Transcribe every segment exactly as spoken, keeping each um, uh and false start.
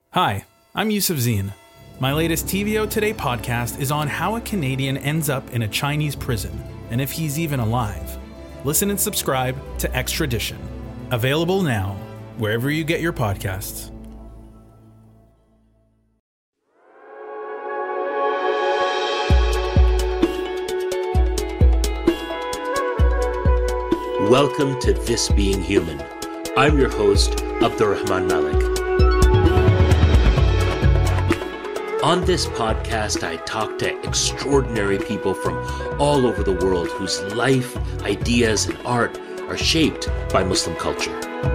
Hi, I'm Yusuf Zine. My latest T V O Today podcast is on how a Canadian ends up in a Chinese prison and if he's even alive. Listen and subscribe to Extradition. Available now, wherever you get your podcasts. Welcome to This Being Human. I'm your host, Abdurrahman Malik. On this podcast, I talk to extraordinary people from all over the world whose life, ideas, and art are shaped by Muslim culture.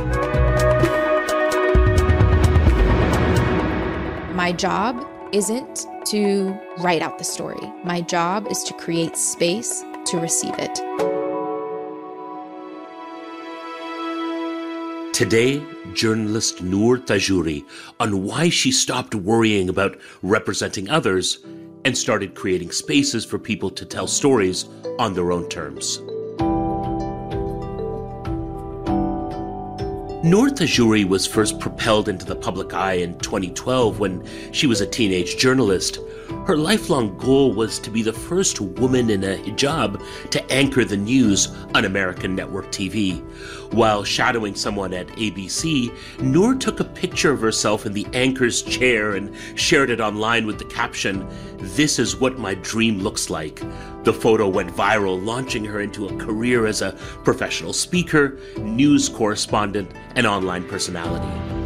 My job isn't to write out the story. My job is to create space to receive it. Today, journalist Noor Tajouri on why she stopped worrying about representing others and started creating spaces for people to tell stories on their own terms. Noor Tajouri was first propelled into the public eye in twenty twelve when she was a teenage journalist. Her lifelong goal was to be the first woman in a hijab to anchor the news on American network T V. While shadowing someone at A B C, Noor took a picture of herself in the anchor's chair and shared it online with the caption, "This is what my dream looks like." The photo went viral, launching her into a career as a professional speaker, news correspondent, and online personality.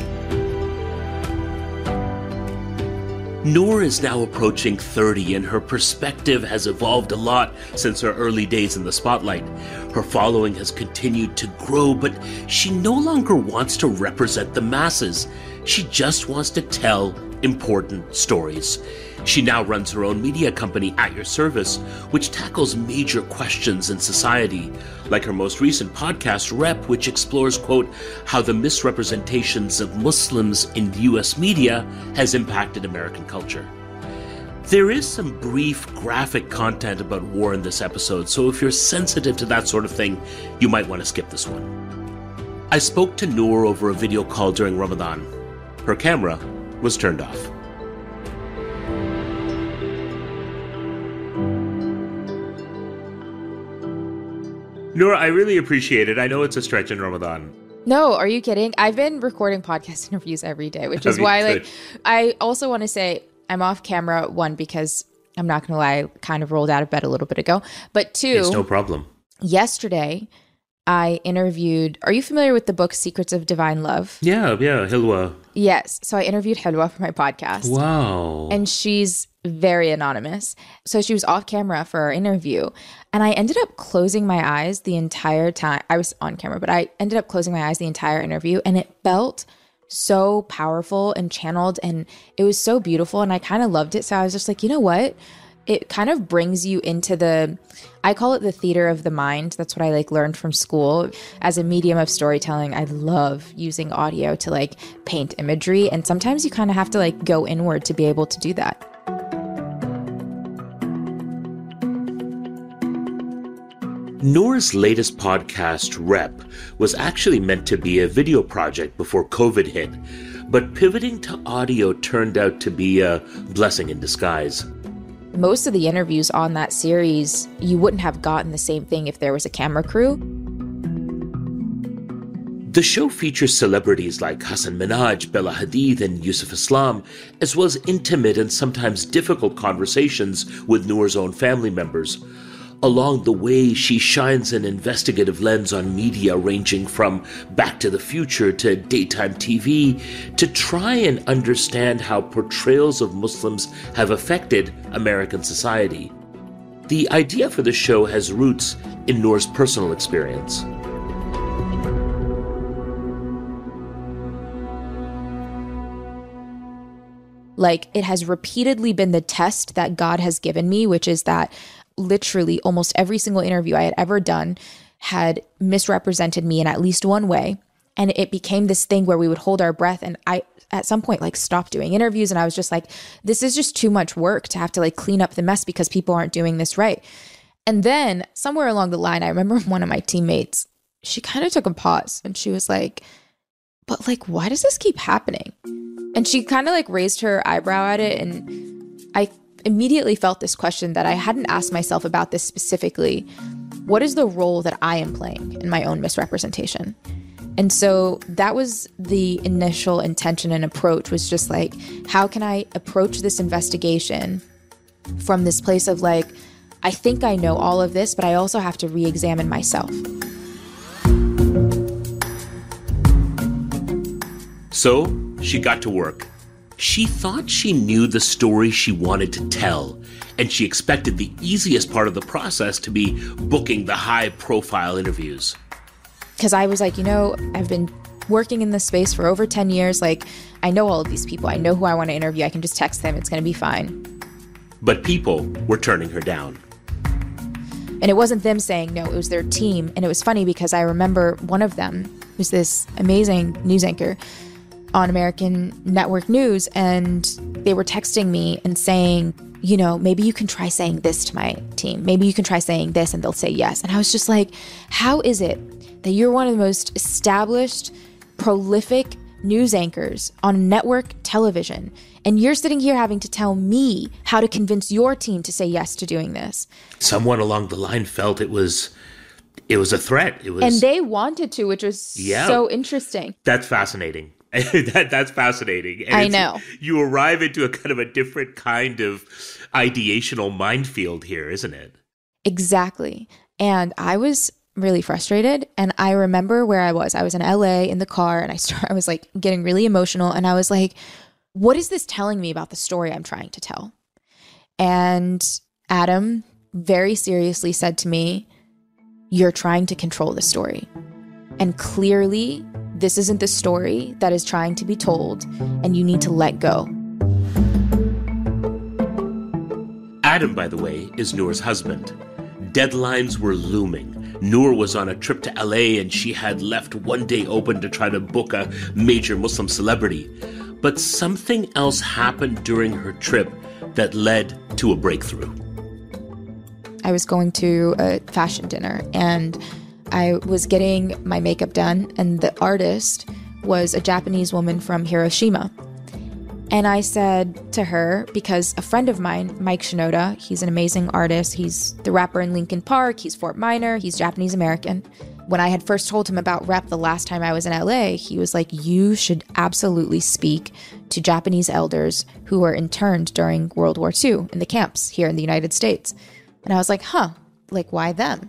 Noor is now approaching thirty, and her perspective has evolved a lot since her early days in the spotlight. Her following has continued to grow, but she no longer wants to represent the masses. She just wants to tell important stories. She now runs her own media company, At Your Service, which tackles major questions in society, like her most recent podcast, Rep, which explores, quote, how the misrepresentations of Muslims in U S media has impacted American culture. There is some brief graphic content about war in this episode, so if you're sensitive to that sort of thing, you might want to skip this one. I spoke to Noor over a video call during Ramadan. Her camera was turned off. Noor, I really appreciate it. I know it's a stretch in Ramadan. No, are you kidding? I've been recording podcast interviews every day, which is why, like, I also want to say I'm off camera, one, because I'm not going to lie, I kind of rolled out of bed a little bit ago. But two, it's no problem. Yesterday, I interviewed, are you familiar with the book Secrets of Divine Love? Yeah, yeah, Hilwa. Yes. So I interviewed Hilwa for my podcast. Wow. And she's very anonymous. So she was off camera for our interview. And I ended up closing my eyes the entire time. I was on camera, but I ended up closing my eyes the entire interview. And it felt so powerful and channeled. And it was so beautiful. And I kind of loved it. So I was just like, you know what? It kind of brings you into the, I call it the theater of the mind. That's what I like learned from school. As a medium of storytelling, I love using audio to like paint imagery. And sometimes you kind of have to like go inward to be able to do that. Noor's latest podcast, Rep, was actually meant to be a video project before COVID hit, but pivoting to audio turned out to be a blessing in disguise. Most of the interviews on that series, you wouldn't have gotten the same thing if there was a camera crew. The show features celebrities like Hasan Minhaj, Bella Hadid, and Yusuf Islam, as well as intimate and sometimes difficult conversations with Noor's own family members. Along the way, she shines an investigative lens on media ranging from Back to the Future to daytime T V to try and understand how portrayals of Muslims have affected American society. The idea for the show has roots in Noor's personal experience. Like, it has repeatedly been the test that God has given me, which is that literally almost every single interview I had ever done had misrepresented me in at least one way. And it became this thing where we would hold our breath. And I, at some point, like stopped doing interviews. And I was just like, this is just too much work to have to like clean up the mess because people aren't doing this right. And then somewhere along the line, I remember one of my teammates, she kind of took a pause and she was like, but like, why does this keep happening? And she kind of like raised her eyebrow at it. And I immediately felt this question that I hadn't asked myself about this specifically. What is the role that I am playing in my own misrepresentation? And so that was the initial intention and approach, was just like, how can I approach this investigation from this place of like, I think I know all of this, but I also have to re-examine myself. So she got to work. She thought she knew the story she wanted to tell, and she expected the easiest part of the process to be booking the high-profile interviews. Because I was like, you know, I've been working in this space for over ten years. Like, I know all of these people. I know who I want to interview. I can just text them. It's going to be fine. But people were turning her down. And it wasn't them saying no, it was their team. And it was funny because I remember one of them was this amazing news anchor on American Network News. And they were texting me and saying, you know, maybe you can try saying this to my team. Maybe you can try saying this and they'll say yes. And I was just like, how is it that you're one of the most established, prolific news anchors on network television, and you're sitting here having to tell me how to convince your team to say yes to doing this? Someone along the line felt it was it was a threat. It was, and they wanted to, which was yeah, so interesting. That's fascinating. that that's fascinating. And I know. You arrive into a kind of a different kind of ideational minefield here, isn't it? Exactly. And I was really frustrated. And I remember where I was. I was in L A in the car, and I started, I was like getting really emotional. And I was like, what is this telling me about the story I'm trying to tell? And Adam very seriously said to me, you're trying to control the story. And clearly, this isn't the story that is trying to be told, and you need to let go. Adam, by the way, is Noor's husband. Deadlines were looming. Noor was on a trip to L A, and she had left one day open to try to book a major Muslim celebrity. But something else happened during her trip that led to a breakthrough. I was going to a fashion dinner, and I was getting my makeup done, and the artist was a Japanese woman from Hiroshima. And I said to her, because a friend of mine, Mike Shinoda, he's an amazing artist. He's the rapper in Linkin Park. He's Fort Minor. He's Japanese American. When I had first told him about rep the last time I was in L A, he was like, you should absolutely speak to Japanese elders who were interned during World War Two in the camps here in the United States. And I was like, huh, like, why them?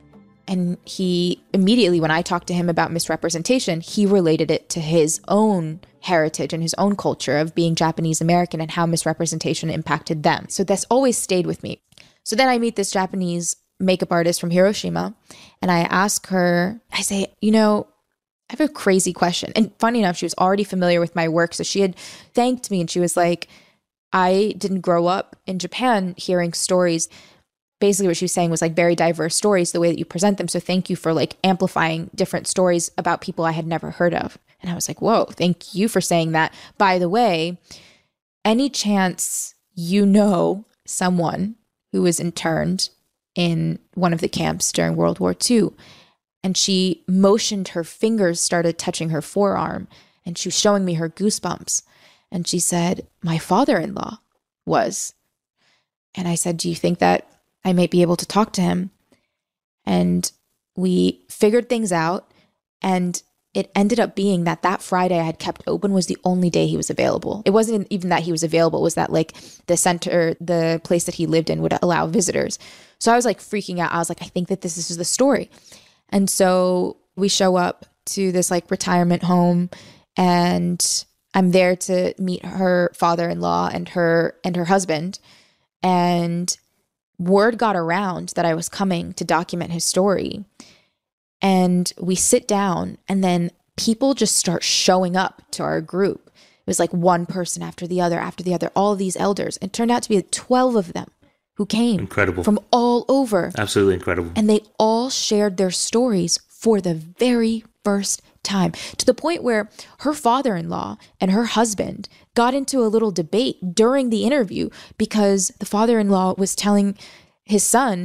And he immediately, when I talked to him about misrepresentation, he related it to his own heritage and his own culture of being Japanese American and how misrepresentation impacted them. So that's always stayed with me. So then I meet this Japanese makeup artist from Hiroshima, and I ask her, I say, you know, I have a crazy question. And funny enough, she was already familiar with my work. So she had thanked me, and she was like, I didn't grow up in Japan hearing stories. Basically what she was saying was like very diverse stories, the way that you present them. So thank you for like amplifying different stories about people I had never heard of. And I was like, whoa, thank you for saying that. By the way, any chance you know someone who was interned in one of the camps during World War Two? And she motioned, her fingers started touching her forearm, and she was showing me her goosebumps. And she said, my father-in-law was. And I said, do you think that I might be able to talk to him? And we figured things out, and it ended up being that that Friday I had kept open was the only day he was available. It wasn't even that he was available, it was that like the center, the place that he lived in would allow visitors. So I was like freaking out. I was like, I think that this is the story. And so we show up to this like retirement home, and I'm there to meet her father-in-law and her and her husband. And word got around that I was coming to document his story. And we sit down, and then people just start showing up to our group. It was like one person after the other, after the other, all of these elders. It turned out to be twelve of them who came. Incredible. From all over. Absolutely incredible. And they all shared their stories for the very first time, to the point where her father-in-law and her husband got into a little debate during the interview because the father-in-law was telling his son,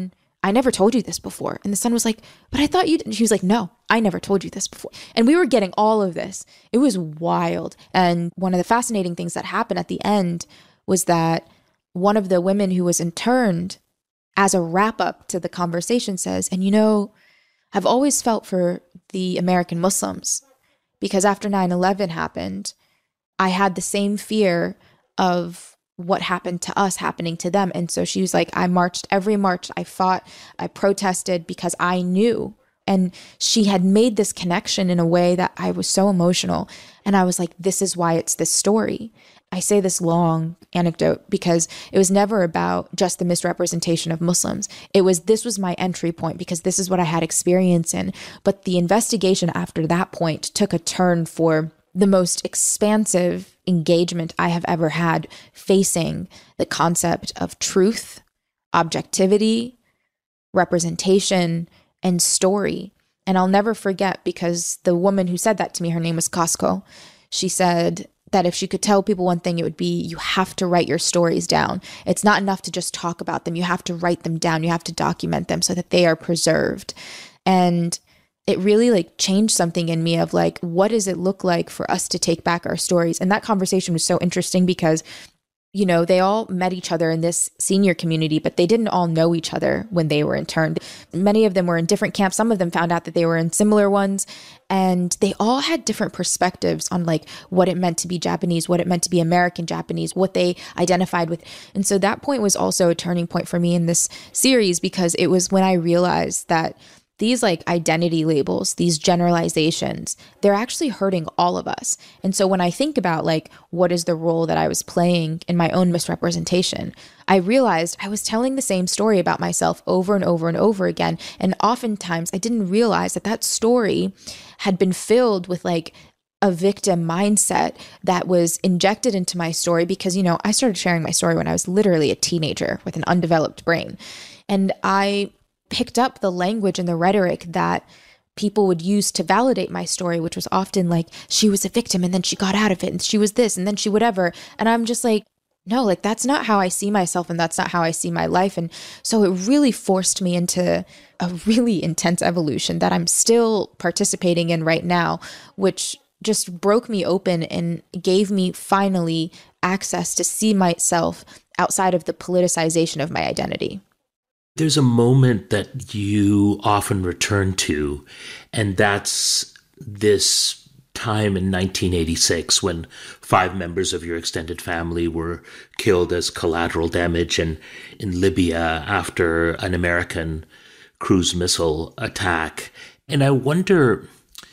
I never told you this before. And the son was like, but I thought you did. She was like, no, I never told you this before. And we were getting all of this. It was wild. And one of the fascinating things that happened at the end was that one of the women who was interned as a wrap up to the conversation says, and you know, I've always felt for the American Muslims because after nine eleven happened, I had the same fear of what happened to us happening to them. And so she was like, I marched every march, I fought, I protested because I knew. And she had made this connection in a way that I was so emotional. And I was like, this is why it's this story. I say this long anecdote because it was never about just the misrepresentation of Muslims. It was, this was my entry point because this is what I had experience in. But the investigation after that point took a turn for the most expansive engagement I have ever had facing the concept of truth, objectivity, representation, and story. And I'll never forget because the woman who said that to me, her name was Costco. She said that if she could tell people one thing, it would be you have to write your stories down. It's not enough to just talk about them. You have to write them down. You have to document them so that they are preserved. And it really like changed something in me of like, what does it look like for us to take back our stories? And that conversation was so interesting because, you know, they all met each other in this senior community, but they didn't all know each other when they were interned. Many of them were in different camps. Some of them found out that they were in similar ones. And they all had different perspectives on like what it meant to be Japanese, what it meant to be American Japanese, what they identified with. And so that point was also a turning point for me in this series because it was when I realized that these like identity labels, these generalizations, they're actually hurting all of us. And so when I think about like, what is the role that I was playing in my own misrepresentation, I realized I was telling the same story about myself over and over and over again. And oftentimes I didn't realize that that story had been filled with like a victim mindset that was injected into my story because, you know, I started sharing my story when I was literally a teenager with an undeveloped brain. And I picked up the language and the rhetoric that people would use to validate my story, which was often like, she was a victim and then she got out of it and she was this and then she whatever. And I'm just like, no, like that's not how I see myself and that's not how I see my life. And so it really forced me into a really intense evolution that I'm still participating in right now, which just broke me open and gave me finally access to see myself outside of the politicization of my identity. There's a moment that you often return to, and that's this time in nineteen eighty-six when five members of your extended family were killed as collateral damage in, in Libya after an American cruise missile attack. And I wonder,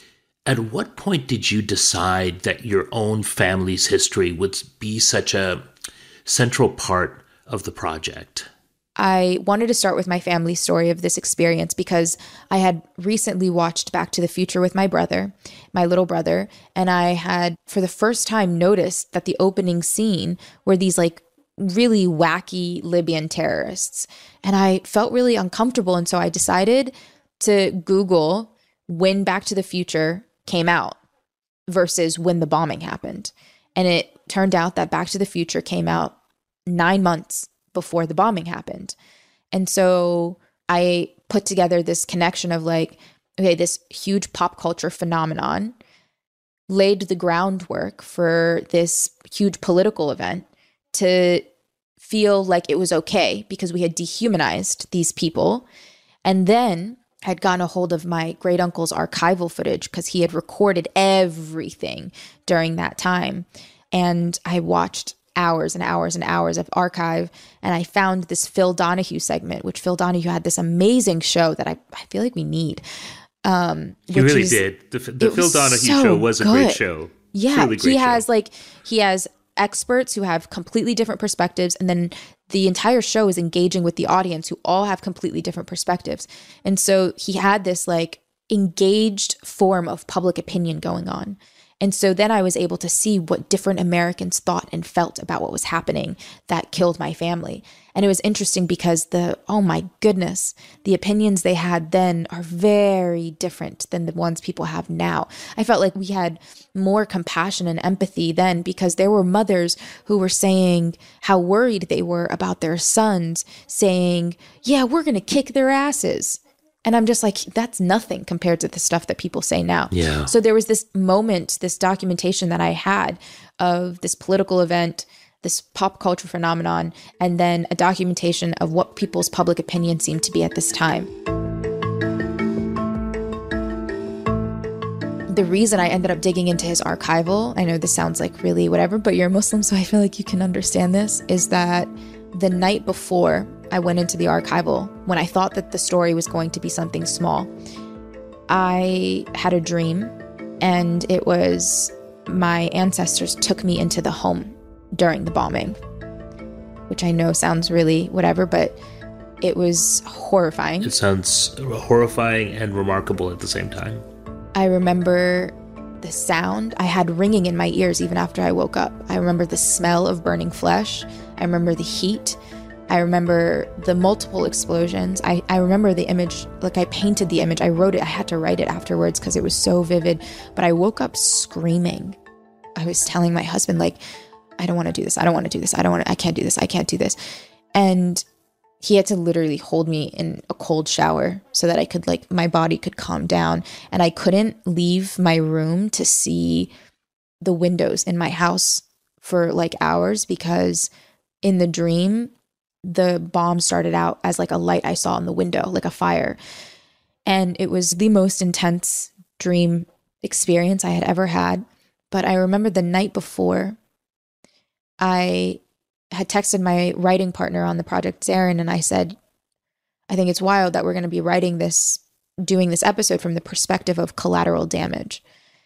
at what point did you decide that your own family's history would be such a central part of the project? I wanted to start with my family story of this experience because I had recently watched Back to the Future with my brother, my little brother, and I had for the first time noticed that the opening scene were these like really wacky Libyan terrorists. And I felt really uncomfortable. And so I decided to Google when Back to the Future came out versus when the bombing happened. And it turned out that Back to the Future came out nine months before the bombing happened. And so I put together this connection of like, okay, this huge pop culture phenomenon laid the groundwork for this huge political event to feel like it was okay because we had dehumanized these people. And then I'd gotten a hold of my great uncle's archival footage because he had recorded everything during that time. And I watched hours and hours and hours of archive. And I found this Phil Donahue segment, which Phil Donahue had this amazing show that I, I feel like we need. Um, he really is, did. The, the Phil Donahue so show was a good. great show. Yeah. Really great he has show. like, he has experts who have completely different perspectives. And then the entire show is engaging with the audience who all have completely different perspectives. And so he had this like engaged form of public opinion going on. And so then I was able to see what different Americans thought and felt about what was happening that killed my family. And it was interesting because the, oh my goodness, the opinions they had then are very different than the ones people have now. I felt like we had more compassion and empathy then because there were mothers who were saying how worried they were about their sons, saying, yeah, we're going to kick their asses. And I'm just like, that's nothing compared to the stuff that people say now. Yeah. So there was this moment, this documentation that I had of this political event, this pop culture phenomenon, and then a documentation of what people's public opinion seemed to be at this time. The reason I ended up digging into his archival, I know this sounds like really whatever, but you're a Muslim, so I feel like you can understand this, is that the night before I went into the archival, when I thought that the story was going to be something small, I had a dream, and it was my ancestors took me into the home during the bombing, which I know sounds really whatever, but it was horrifying. It sounds horrifying and remarkable at the same time. I remember the sound I had ringing in my ears even after I woke up. I remember the smell of burning flesh. I remember the heat. I remember the multiple explosions. I, I remember the image, like I painted the image. I wrote it. I had to write it afterwards because it was so vivid. But I woke up screaming. I was telling my husband, like, I don't want to do this. I don't want to do this. I don't want to, I can't do this. I can't do this. And he had to literally hold me in a cold shower so that I could, like, my body could calm down. And I couldn't leave my room to see the windows in my house for like hours because in the dream, the bomb started out as like a light I saw in the window, like a fire. And it was the most intense dream experience I had ever had. But I remember the night before, I had texted my writing partner on the project, Zarin, and I said, I think it's wild that we're going to be writing this, doing this episode from the perspective of collateral damage.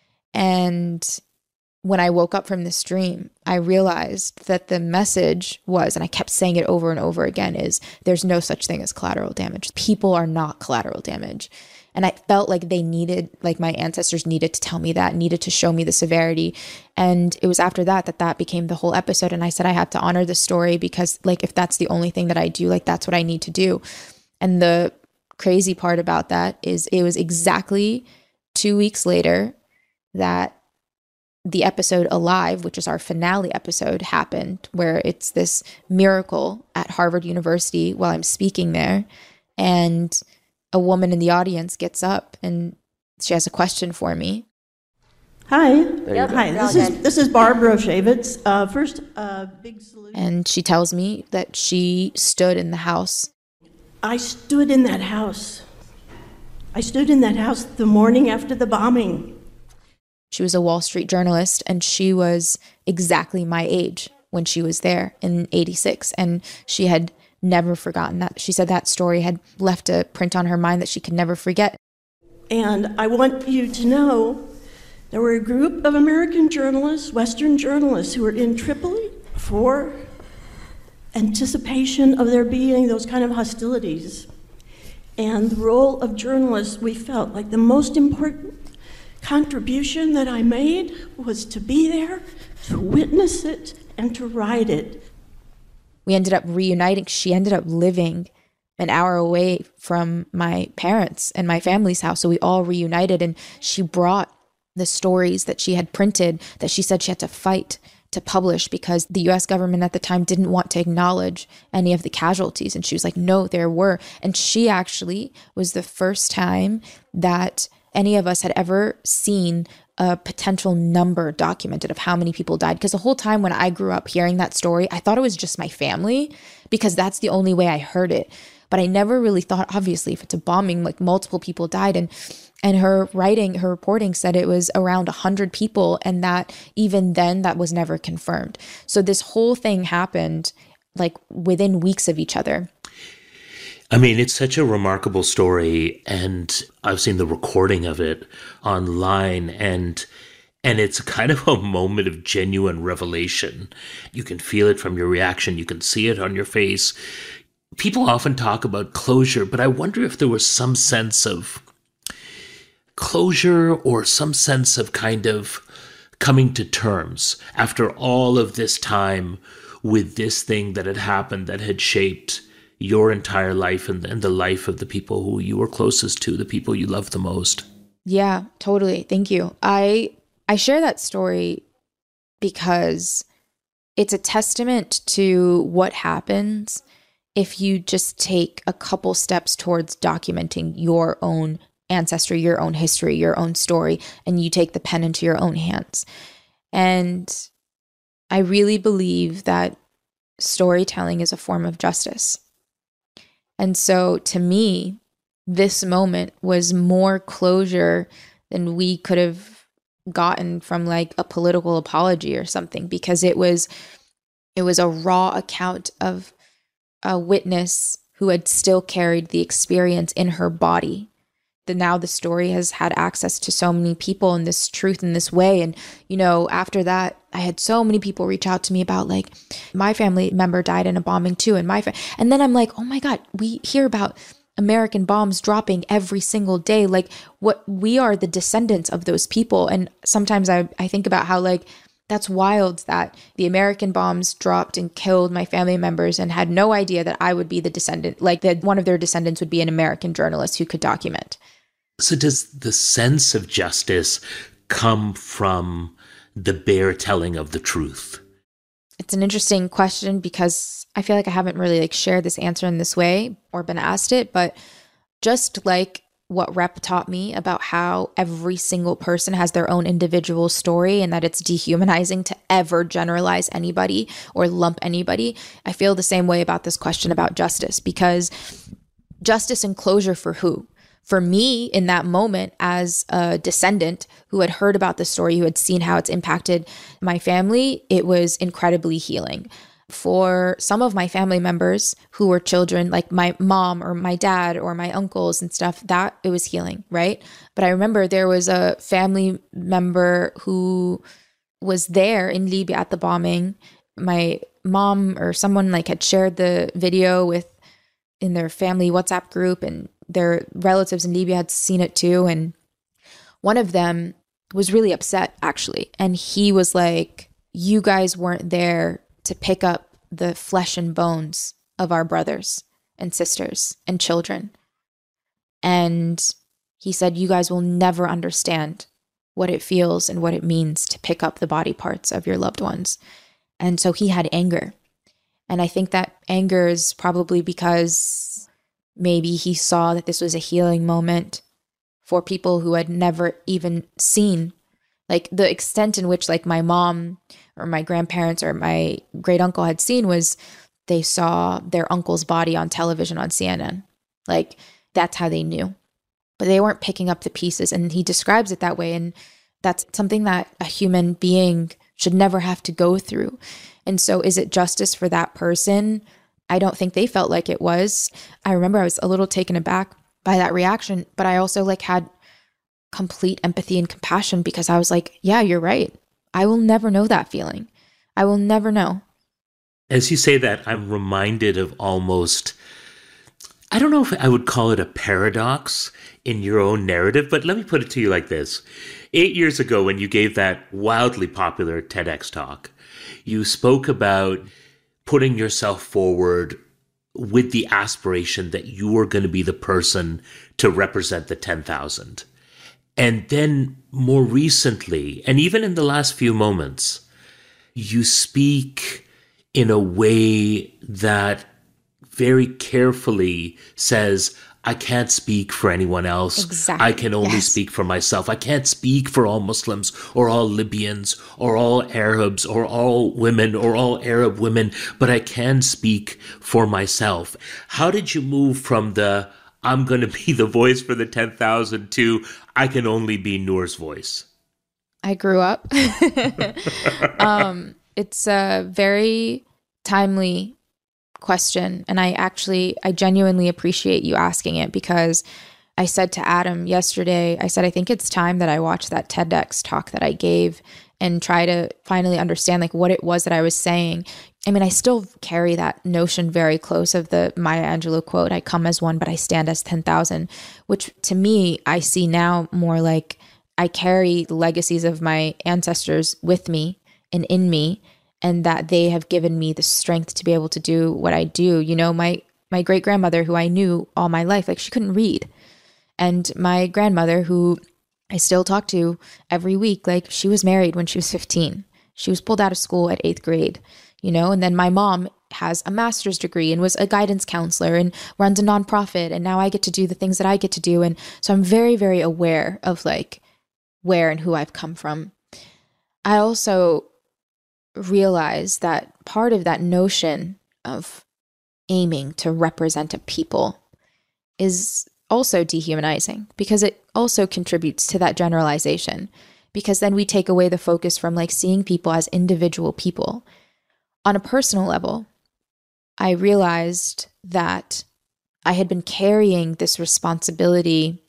And when I woke up from this dream, I realized that the message was, and I kept saying it over and over again, is there's no such thing as collateral damage. People are not collateral damage. And I felt like they needed, like my ancestors needed to tell me that, needed to show me the severity. And it was after that that that became the whole episode. And I said I have to honor the story because, like, if that's the only thing that I do, like, that's what I need to do. And the crazy part about that is it was exactly two weeks later that the episode Alive, which is our finale episode, happened, where it's this miracle at Harvard University while I'm speaking there. And a woman in the audience gets up and she has a question for me. Hi. Yep. Hi. This is this is Barbara Shavitz. Uh, first, uh, big salute. And she tells me that she stood in the house. I stood in that house. I stood in that house the morning after the bombing. She was a Wall Street journalist, and she was exactly my age when she was there in eighty-six. And she had never forgotten that. She said that story had left a print on her mind that she could never forget. And I want you to know there were a group of American journalists, Western journalists, who were in Tripoli for anticipation of there being those kind of hostilities. And the role of journalists, we felt like the most important contribution that I made was to be there, to witness it, and to write it. We ended up reuniting. She ended up living an hour away from my parents and my family's house. So we all reunited, and she brought the stories that she had printed that she said she had to fight to publish because the U S government at the time didn't want to acknowledge any of the casualties. And she was like, no, there were. And she actually was the first time that any of us had ever seen a potential number documented of how many people died. Because the whole time when I grew up hearing that story, I thought it was just my family because that's the only way I heard it. But I never really thought, obviously, if it's a bombing, like multiple people died. And and her writing, her reporting said it was around one hundred people, and that even then that was never confirmed. So this whole thing happened like within weeks of each other. I mean, it's such a remarkable story, and I've seen the recording of it online, and and it's kind of a moment of genuine revelation. You can feel it from your reaction. You can see it on your face. People often talk about closure, but I wonder if there was some sense of closure or some sense of kind of coming to terms after all of this time with this thing that had happened that had shaped your entire life and, and the life of the people who you were closest to, the people you loved the most. Yeah, totally. Thank you. I I share that story because it's a testament to what happens if you just take a couple steps towards documenting your own ancestry, your own history, your own story, and you take the pen into your own hands. And I really believe that storytelling is a form of justice. And so to me, this moment was more closure than we could have gotten from like a political apology or something, because it was it was a raw account of a witness who had still carried the experience in her body. That now the story has had access to so many people and this truth in this way. And, you know, after that, I had so many people reach out to me about like, my family member died in a bombing too. And my, fa-. and then I'm like, oh my God, we hear about American bombs dropping every single day. Like what we are the descendants of those people. And sometimes I, I think about how like, that's wild that the American bombs dropped and killed my family members and had no idea that I would be the descendant, like that one of their descendants would be an American journalist who could document. So does the sense of justice come from the bare telling of the truth? It's an interesting question because I feel like I haven't really like shared this answer in this way or been asked it, but just like what Rep taught me about how every single person has their own individual story and that it's dehumanizing to ever generalize anybody or lump anybody, I feel the same way about this question about justice, because justice and closure for who? For me, in that moment, as a descendant who had heard about the story, who had seen how it's impacted my family, it was incredibly healing. For some of my family members who were children, like my mom or my dad or my uncles and stuff, that it was healing, right? But I remember there was a family member who was there in Libya at the bombing. My mom or someone like had shared the video with in their family WhatsApp group, and their relatives in Libya had seen it too. And one of them was really upset, actually. And he was like, you guys weren't there to pick up the flesh and bones of our brothers and sisters and children. And he said, you guys will never understand what it feels and what it means to pick up the body parts of your loved ones. And so he had anger. And I think that anger is probably because maybe he saw that this was a healing moment for people who had never even seen, like the extent in which like my mom or my grandparents or my great uncle had seen was they saw their uncle's body on television on C N N. Like that's how they knew, but they weren't picking up the pieces. And he describes it that way. And that's something that a human being should never have to go through. And so is it justice for that person? I don't think they felt like it was. I remember I was a little taken aback by that reaction, but I also like had complete empathy and compassion because I was like, yeah, you're right. I will never know that feeling. I will never know. As you say that, I'm reminded of almost, I don't know if I would call it a paradox in your own narrative, but let me put it to you like this. Eight years ago, when you gave that wildly popular TEDx talk, you spoke about putting yourself forward with the aspiration that you were going to be the person to represent the ten thousand. And then more recently, and even in the last few moments, you speak in a way that very carefully says, I can't speak for anyone else. Exactly. I can only Yes. speak for myself. I can't speak for all Muslims or all Libyans or all Arabs or all women or all Arab women, but I can speak for myself. How did you move from the I'm going to be the voice for the ten thousand to I can only be Noor's voice? I grew up. um, it's a very timely question. And I actually, I genuinely appreciate you asking it because I said to Adam yesterday, I said, I think it's time that I watch that TEDx talk that I gave and try to finally understand like what it was that I was saying. I mean, I still carry that notion very close of the Maya Angelou quote, I come as one, but I stand as ten thousand, which to me, I see now more like I carry the legacies of my ancestors with me and in me, and that they have given me the strength to be able to do what I do. You know, my my great grandmother, who I knew all my life, like she couldn't read. And my grandmother, who I still talk to every week, like she was married when she was fifteen. She was pulled out of school at eighth grade, you know, and then my mom has a master's degree and was a guidance counselor and runs a nonprofit. And now I get to do the things that I get to do. And so I'm very, very aware of like where and who I've come from. I also realize that part of that notion of aiming to represent a people is also dehumanizing, because it also contributes to that generalization, because then we take away the focus from like seeing people as individual people. On a personal level, I realized that I had been carrying this responsibility,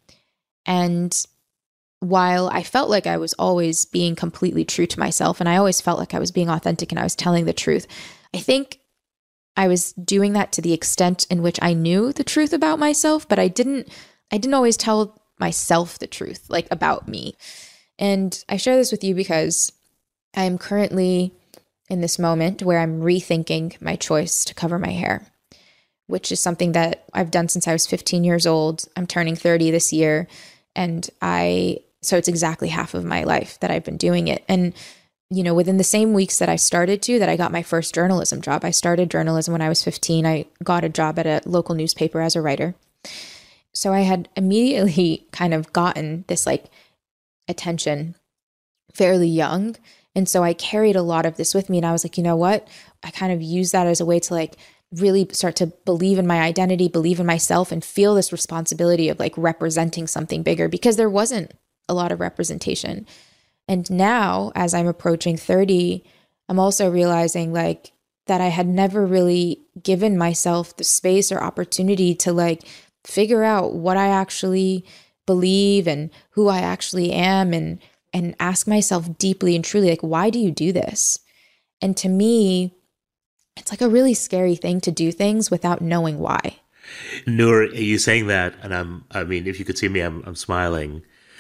and while I felt like I was always being completely true to myself, and I always felt like I was being authentic and I was telling the truth, I think I was doing that to the extent in which I knew the truth about myself, but I didn't I didn't always tell myself the truth, like about me. And I share this with you because I am currently in this moment where I'm rethinking my choice to cover my hair, which is something that I've done since I was fifteen years old. I'm turning thirty this year, and I so it's exactly half of my life that I've been doing it. And you know, within the same weeks that I started to, that I got my first journalism job. I started journalism when I was fifteen. I got a job at a local newspaper as a writer. So I had immediately kind of gotten this like attention fairly young. And so I carried a lot of this with me, and I was like, you know what? I kind of used that as a way to like really start to believe in my identity, believe in myself, and feel this responsibility of like representing something bigger, because there wasn't a lot of representation. And now, as I'm approaching thirty, I'm also realizing like that I had never really given myself the space or opportunity to like figure out what I actually believe and who I actually am, and and ask myself deeply and truly, like, why do you do this? And to me, it's like a really scary thing to do things without knowing why. Noor, you saying that, and I'm, I mean, if you could see me, I'm, I'm smiling,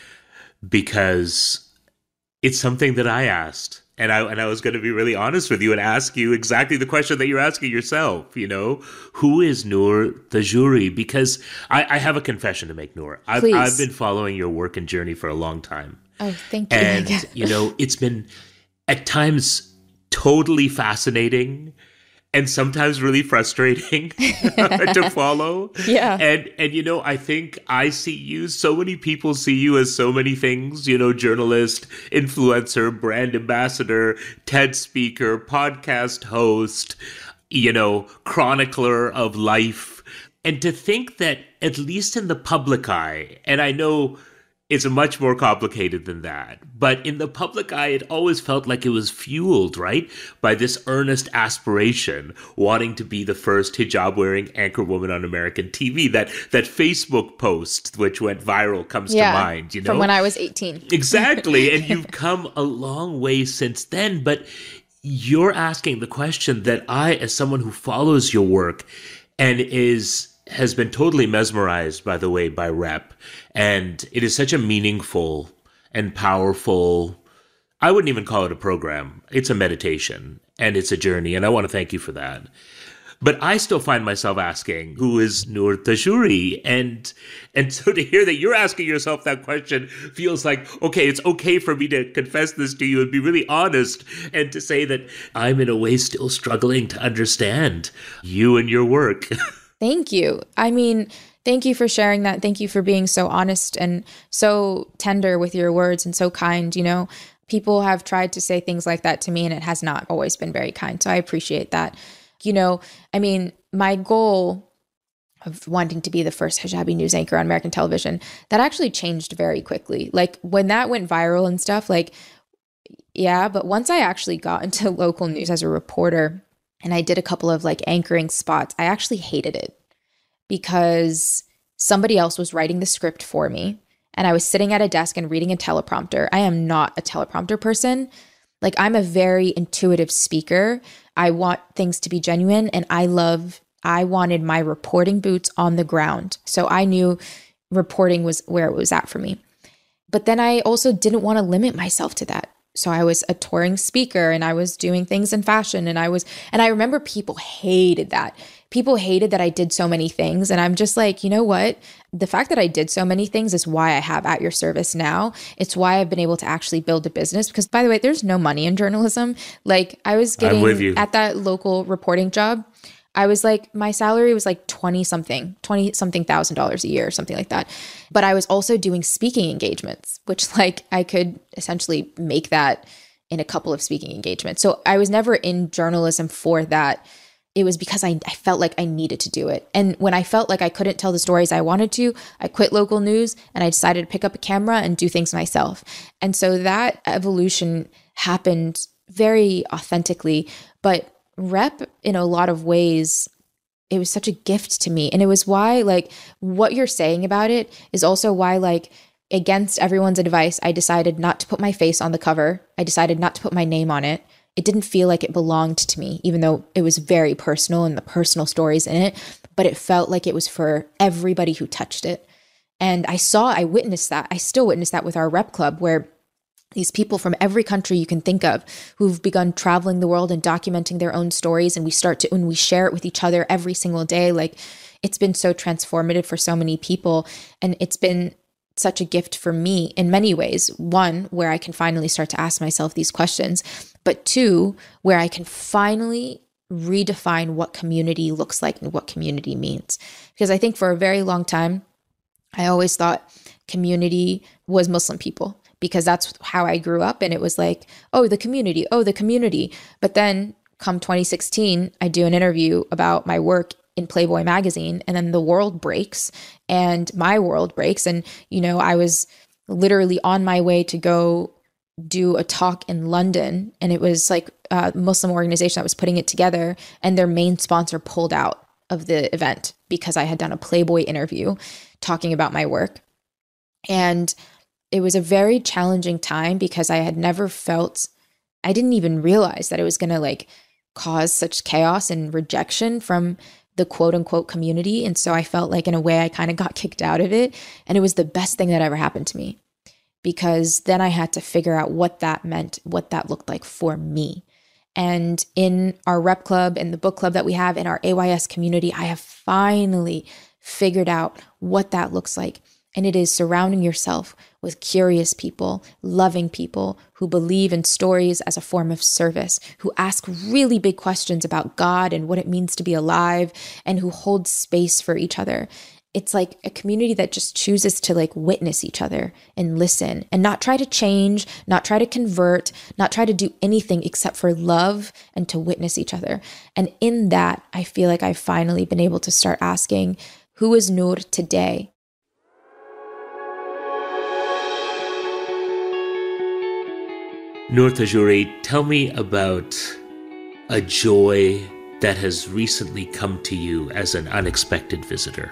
because it's something that I asked. And I and I was going to be really honest with you and ask you exactly the question that you're asking yourself, you know, who is Noor Thajouri? Because I, I have a confession to make, Noor. I've, I've been following your work and journey for a long time. Oh, thank you. And, you know, it's been at times totally fascinating and sometimes really frustrating to follow. Yeah. And, and, you know, I think I see you, so many people see you as so many things, you know, journalist, influencer, brand ambassador, TED speaker, podcast host, you know, chronicler of life. And to think that, at least in the public eye, and I know it's much more complicated than that, but in the public eye, it always felt like it was fueled, right, by this earnest aspiration, wanting to be the first hijab-wearing anchor woman on American T V. That that Facebook post, which went viral, comes yeah, to mind, you know? From when I was eighteen. Exactly, and you've come a long way since then, but you're asking the question that I, as someone who follows your work and is has been totally mesmerized, by the way, by Rep. And it is such a meaningful and powerful, I wouldn't even call it a program. It's a meditation and it's a journey. And I want to thank you for that. But I still find myself asking, who is Noor Thajouri? And and so to hear that you're asking yourself that question feels like, okay, it's okay for me to confess this to you and be really honest, and to say that I'm in a way still struggling to understand you and your work. Thank you. I mean, thank you for sharing that. Thank you for being so honest and so tender with your words and so kind. You know, people have tried to say things like that to me, and it has not always been very kind. So I appreciate that. You know, I mean, my goal of wanting to be the first hijabi news anchor on American television, that actually changed very quickly. Like when that went viral and stuff, like, yeah, but once I actually got into local news as a reporter, and I did a couple of like anchoring spots, I actually hated it because somebody else was writing the script for me, and I was sitting at a desk and reading a teleprompter. I am not a teleprompter person. Like, I'm a very intuitive speaker. I want things to be genuine, and I love, I wanted my reporting boots on the ground. So I knew reporting was where it was at for me. But then I also didn't want to limit myself to that. So I was a touring speaker and I was doing things in fashion and I was, and I remember people hated that. People hated that I did so many things. And I'm just like, you know what? The fact that I did so many things is why I have At Your Service now. It's why I've been able to actually build a business. Because by the way, there's no money in journalism. Like I was getting I'm with you. At that local reporting job, I was like, my salary was like twenty something, twenty something thousand dollars a year, something like that. But I was also doing speaking engagements, which like I could essentially make that in a couple of speaking engagements. So I was never in journalism for that. It was because I, I felt like I needed to do it. And when I felt like I couldn't tell the stories I wanted to, I quit local news and I decided to pick up a camera and do things myself. And so that evolution happened very authentically, but Rep in a lot of ways, it was such a gift to me. And it was why like what you're saying about it is also why like against everyone's advice, I decided not to put my face on the cover. I decided not to put my name on it. It didn't feel like it belonged to me, even though it was very personal and the personal stories in it, but it felt like it was for everybody who touched it. And I saw, I witnessed that. I still witness that with our Rep Club, where these people from every country you can think of who've begun traveling the world and documenting their own stories. And we start to, when we share it with each other every single day, like it's been so transformative for so many people. And it's been such a gift for me in many ways. One, where I can finally start to ask myself these questions, but two, where I can finally redefine what community looks like and what community means. Because I think for a very long time, I always thought community was Muslim people, because that's how I grew up. And it was like, oh, the community, oh, the community. But then come twenty sixteen, I do an interview about my work in Playboy magazine, and then the world breaks and my world breaks. And, you know, I was literally on my way to go do a talk in London, and it was like a Muslim organization that was putting it together, and their main sponsor pulled out of the event because I had done a Playboy interview talking about my work. And it was a very challenging time because I had never felt, I didn't even realize that it was going to like cause such chaos and rejection from the quote unquote community. And so I felt like in a way I kind of got kicked out of it. And it was the best thing that ever happened to me, because then I had to figure out what that meant, what that looked like for me. And in our Rep Club and the book club that we have in our A Y S community, I have finally figured out what that looks like. And it is surrounding yourself with curious people, loving people who believe in stories as a form of service, who ask really big questions about God and what it means to be alive, and who hold space for each other. It's like a community that just chooses to like witness each other and listen and not try to change, not try to convert, not try to do anything except for love and to witness each other. And in that, I feel like I've finally been able to start asking, who is Noor today? Noor Tajouri, tell me about a joy that has recently come to you as an unexpected visitor.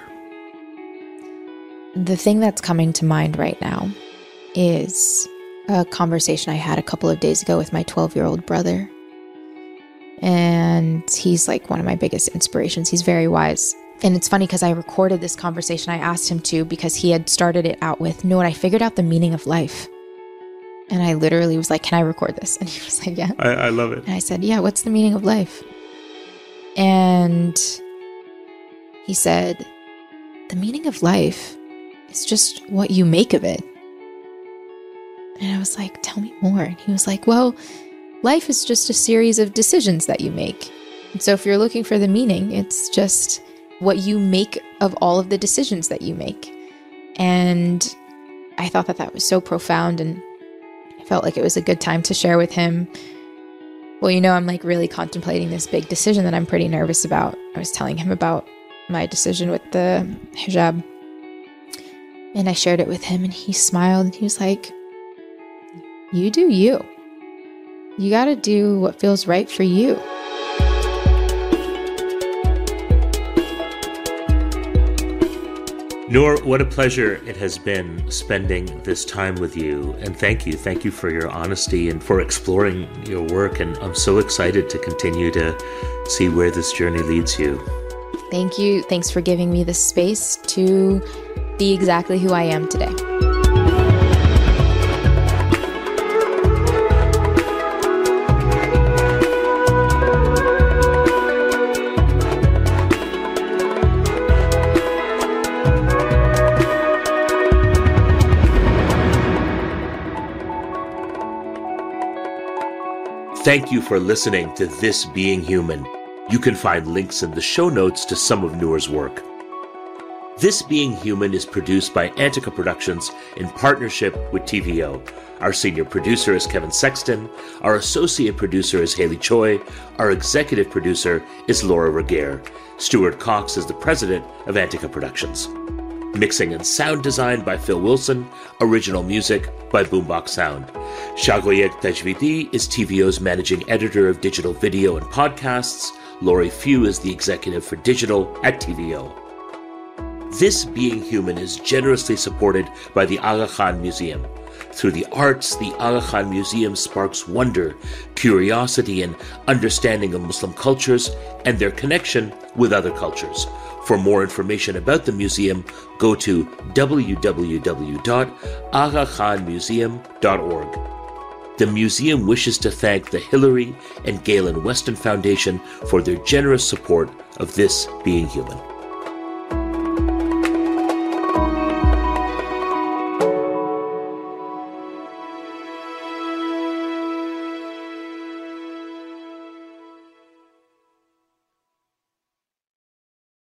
The thing that's coming to mind right now is a conversation I had a couple of days ago with my twelve-year-old brother. And he's like one of my biggest inspirations. He's very wise. And it's funny because I recorded this conversation. I asked him to because he had started it out with, Noor, I figured out the meaning of life. And I literally was like, can I record this? And he was like, yeah. I, I love it. And I said, yeah, what's the meaning of life? And he said, the meaning of life is just what you make of it. And I was like, tell me more. And he was like, well, life is just a series of decisions that you make. And so if you're looking for the meaning, it's just what you make of all of the decisions that you make. And I thought that that was so profound, and I felt like it was a good time to share with him. Well, you know, I'm like really contemplating this big decision that I'm pretty nervous about. I was telling him about my decision with the hijab, and I shared it with him, and he smiled and he was like, you do you. You got to do what feels right for you. Noor, what a pleasure it has been spending this time with you. And thank you. Thank you for your honesty and for exploring your work. And I'm so excited to continue to see where this journey leads you. Thank you. Thanks for giving me the space to be exactly who I am today. Thank you for listening to This Being Human. You can find links in the show notes to some of Noor's work. This Being Human is produced by Antica Productions in partnership with T V O. Our senior producer is Kevin Sexton. Our associate producer is Haley Choi. Our executive producer is Laura Reguer. Stuart Cox is the president of Antica Productions. Mixing and sound design by Phil Wilson. Original music by Boombox Sound. Shagoyek Tajvidi is T V O's managing editor of digital video and podcasts. Laurie Few is the executive for digital at T V O. This Being Human is generously supported by the Aga Khan Museum. Through the arts, the Aga Khan Museum sparks wonder, curiosity, and understanding of Muslim cultures and their connection with other cultures. For more information about the museum, go to w w w dot aga khan museum dot org. The museum wishes to thank the Hillary and Galen Weston Foundation for their generous support of This Being Human.